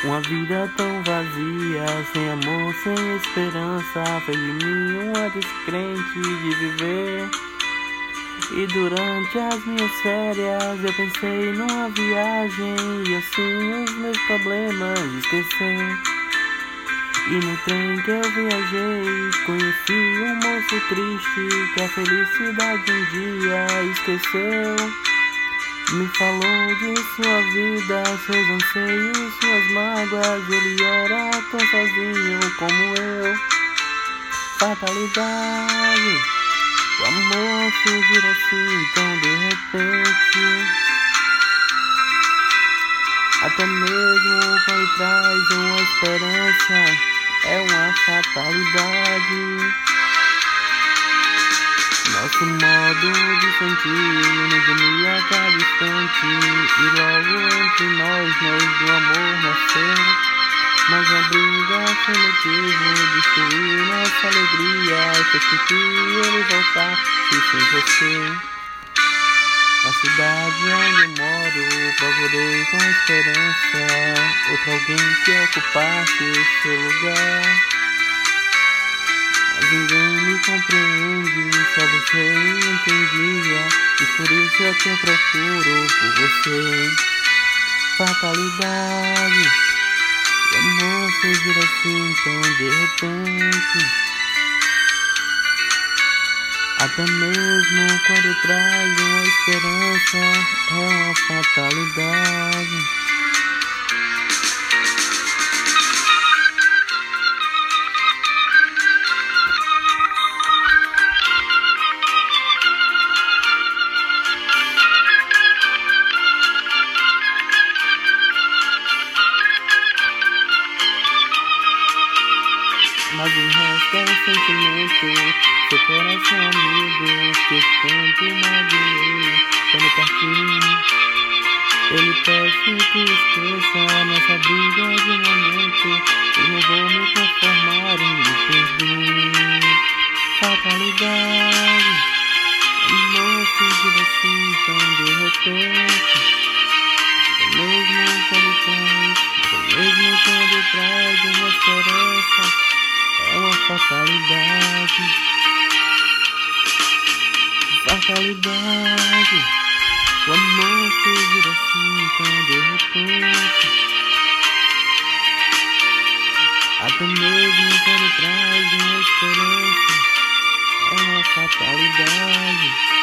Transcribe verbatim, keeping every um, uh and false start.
Uma vida tão vazia, sem amor, sem esperança, fez de mim uma descrente de viver. E durante as minhas férias eu pensei numa viagem e assim os meus problemas esquecer. E no trem que eu viajei, conheci um moço triste que a felicidade um dia esqueceu. Me falou de sua vida, seus anseios, suas mágoas. Ele era tão sozinho como eu. Fatalidade, o amor surgir assim tão de repente. Até mesmo quando traz uma esperança, é uma fatalidade. Nosso modo de sentir nos une a cada instante, e logo entre nós, nós do amor nascer. Mas a briga sem motivo destruiu nossa alegria, fez com que ele voltasse sem você. Na cidade onde eu moro, procurei com esperança outro alguém que ocupasse seu lugar. Mas ninguém me compreende, só você me entendia, e por isso é que eu procuro por você. Fatalidade, o amor surgir assim tão de repente. Até mesmo quando traz uma esperança, é uma fatalidade. Mas o resto é um sentimento, seu coração amigo, que tanto magoei quando parti. Ele pede que esqueça nossa briga de momento, e eu vou me conformar em me perder. Fatalidade, amor surgir assim tão de repente. Mesmo quando traz, mesmo quando traz uma esperança, é uma fatalidade. Fatalidade, o amor surgir assim tão de repente. Até mesmo quando traz uma esperança, é uma fatalidade.